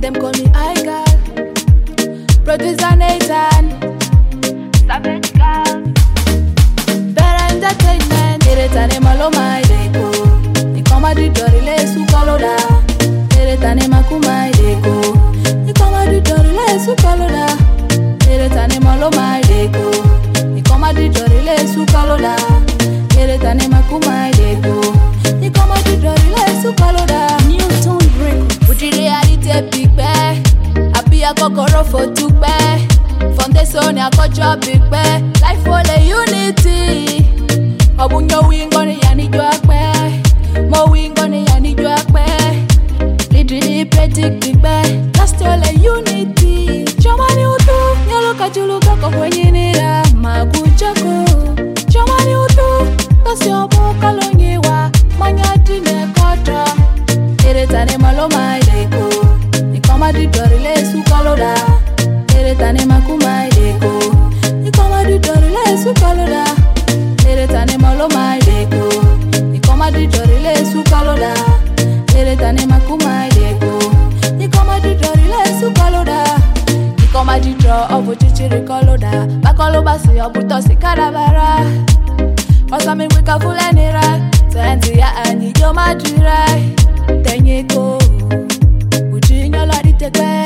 them call me I girl. Producer Nathan, Savage Girl. Better entertainment, eretane malo my deko. Ni comedy dorile su kaloda. Eretane makumai deko. Ni comedy dorile su kaloda. Eretane malo my deko. Ni comedy dorile su kaloda. Eretane makumai deko. Ni comedy dorile su kaloda. Newton break. Uti reality big bear. Happy a kokoro for two bear. Foundation ya kocho big bear. Life for the unity. Obunyo wingo ni yani jwakbe. Mo wingo ni yani jwakbe. Lidri predict big bear. That's still a unity. Chomani utu. Nyaloka juluka kwenye nira. Maguchako. Chomani utu. Kasi obo kalonyewa. Manyati nekoto. Eretane malo maideko. Ni comedy dorile su kaloda. Eretane makumai deko. Ni comedy dorile su kaloda. Eretane malo maideko. Ni comedy dorile su kaloda. Eretane makumai deko. Ni comedy dorile su kaloda. Ni comedy draw obu chichiri kaloda. Bakolo basi obu tosi karabara. Osami wika fulenira. Senti ya anyi jo madira. Tenyeko. Futinyo la ditekwe.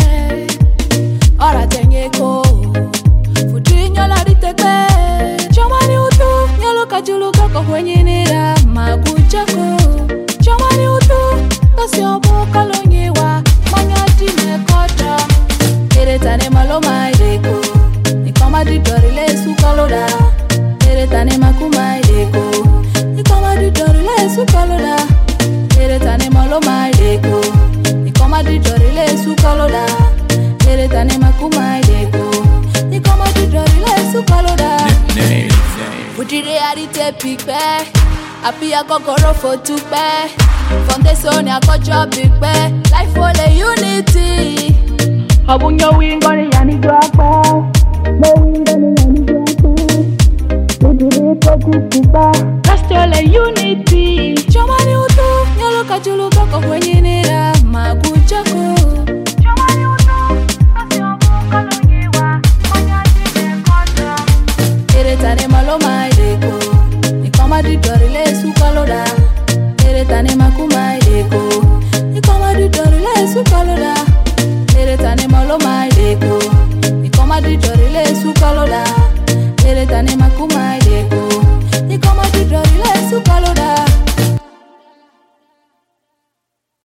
Ora tenyeko. Futinyo la ditekwe. Chomani utu. Nyaloka juluka kwenye nira. Maguchako. Chomani utu. Kasi obo kalonyewa. Manyati mekota. Eretane malo maideko. Ni comedy dorile su kaloda. Eretane makumai deko. Ni comedy dorile su kaloda. Eretane malo maideko. Ni comedy dorile su kaloda. Eretane makumai deko. Ni comedy dorile su kaloda. Uti reality big bear. Happy a kokoro for two bear. Foundation ya kocho big bear. Life for the unity. Obunyo wingo ni yani jwakbe.